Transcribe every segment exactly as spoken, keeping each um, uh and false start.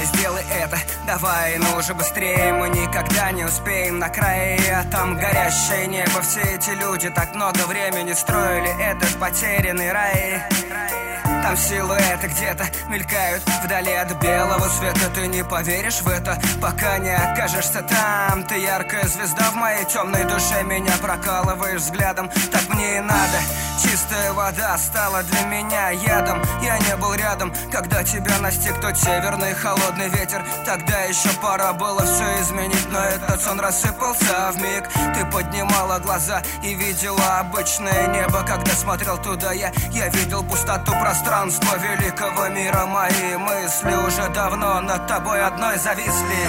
Давай, сделай это, давай, ну уже быстрее. Мы никогда не успеем на крае, а там горящее небо. Все эти люди так много времени строили этот потерянный рай. Там силуэты где-то мелькают вдали от белого света. Ты не поверишь в это, пока не окажешься там. Ты яркая звезда в моей темной душе, меня прокалываешь взглядом. Так мне и надо. Чистая вода стала для меня ядом. Я не был рядом, когда тебя настиг тот северный холодный ветер. Тогда еще пора было все изменить, но этот сон рассыпался вмиг. Ты поднимала глаза и видела обычное небо. Когда смотрел туда я, я видел пустоту пространства великого мира. Мои мысли уже давно над тобой одной зависли.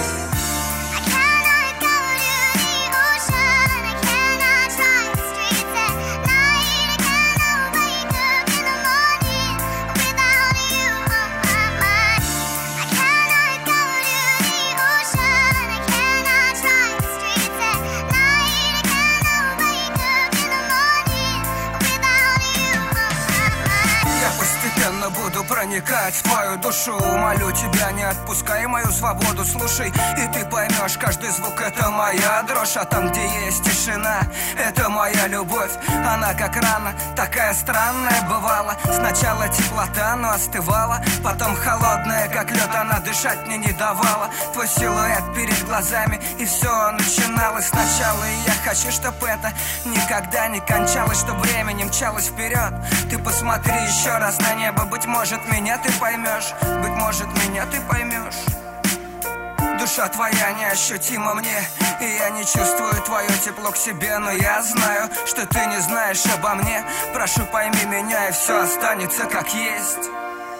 Буду проникать в твою душу. Молю тебя, не отпускай мою свободу. Слушай, и ты поймешь, каждый звук — это моя дрожь. А там, где есть тишина, это моя любовь. Она как рана, такая странная бывала. Сначала теплота, но остывала. Потом холодная, как лед, она дышать мне не давала. Твой силуэт перед глазами, и все начиналось сначала. И я хочу, чтоб это никогда не кончалось, чтоб время не мчалось вперед. Ты посмотри еще раз на небо. Быть может, меня ты поймешь, быть может, меня ты поймешь. Душа твоя неощутима мне, и я не чувствую твое тепло к себе. Но я знаю, что ты не знаешь обо мне. Прошу, пойми меня, и все останется как есть.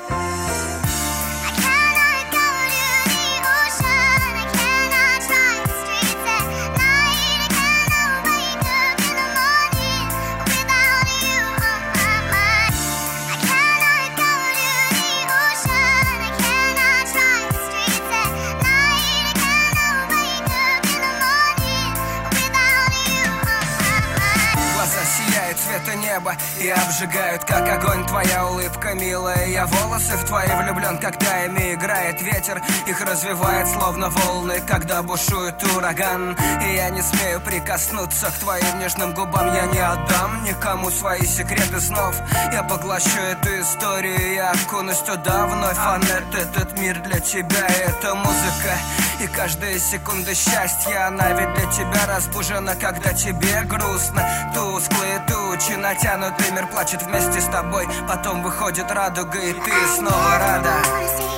Цвета неба и обжигают, как огонь, твоя улыбка, милая. Я волосы в твои влюблен, когда ими играет ветер. Их развивает, словно волны, когда бушует ураган. И я не смею прикоснуться к твоим нежным губам. Я не отдам никому свои секреты снов. Я поглощу эту историю, я окунусь туда вновь. Анет, этот мир для тебя, это музыка. И каждая секунда счастья, она ведь для тебя разбужена, когда тебе грустно. Тусклые тучи, натянутый мир плачет вместе с тобой. Потом выходит радуга, и ты снова рада.